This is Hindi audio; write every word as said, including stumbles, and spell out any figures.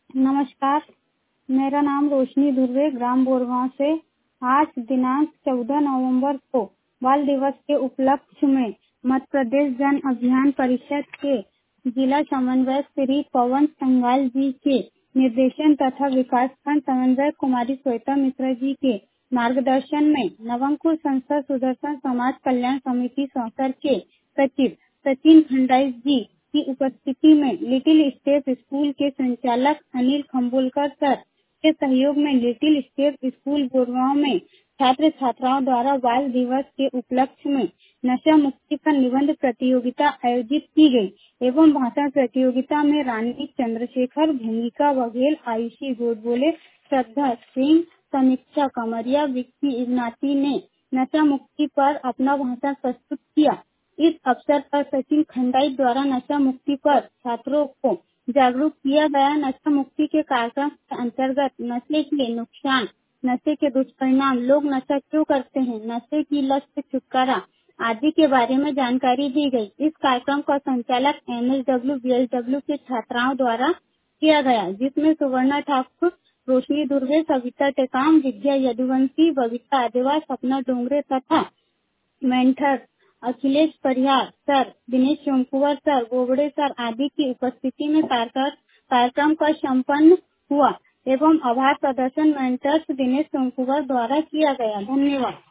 नमस्कार, मेरा नाम रोशनी धुर्वे ग्राम बोरगांव से। आज दिनांक चौदह नवंबर को बाल दिवस के उपलक्ष्य में मध्य प्रदेश जन अभियान परिषद के जिला समन्वयक श्री पवन संगाल जी के निर्देशन तथा विकास खंड समन्वयक कुमारी श्वेता मिश्रा जी के मार्गदर्शन में नवंकुर संस्था सुदर्शन समाज कल्याण समिति सौसर के सचिव सचिन खंडाइश जी की उपस्थिति में लिटिल स्टेप स्कूल के संचालक अनिल खम्बुलकर सर के सहयोग में लिटिल स्टेप स्कूल गुड़गांव में छात्र छात्राओं द्वारा बाल दिवस के उपलक्ष्य में नशा मुक्ति पर निबंध प्रतियोगिता आयोजित की गई एवं भाषण प्रतियोगिता में रानी चंद्रशेखर, भूमिका बघेल, आयुषी गोडबोले, श्रद्धा सिंह, समीक्षा कमरिया, विक्की इग्नाती ने नशा मुक्ति पर अपना भाषण प्रस्तुत किया। इस अवसर पर सचिन खंडाइश द्वारा नशा मुक्ति पर छात्रों को जागरूक किया गया। नशा मुक्ति के कार्यक्रम के अंतर्गत नशे के नुकसान, नशे के दुष्परिणाम, लोग नशा क्यों करते हैं, नशे की लत से छुटकारा आदि के बारे में जानकारी दी गई। इस कार्यक्रम का संचालक M S W B S W के छात्राओं द्वारा किया गया, जिसमें सुवर्णा ठाकुर, रोशनी दुर्वे, सविता टेकाम, विद्या यदुवंशी, बबीता आदिवास, सपना डोंगरे तथा mentor Akhilesh Parihar sir, Dinesh Somkumar sir, Bobde sir आदि की उपस्थिति में कार्यक्रम का संपन्न हुआ एवं आभार प्रदर्शन मेंटर्स दिनेश सोमकुमार द्वारा किया गया। धन्यवाद।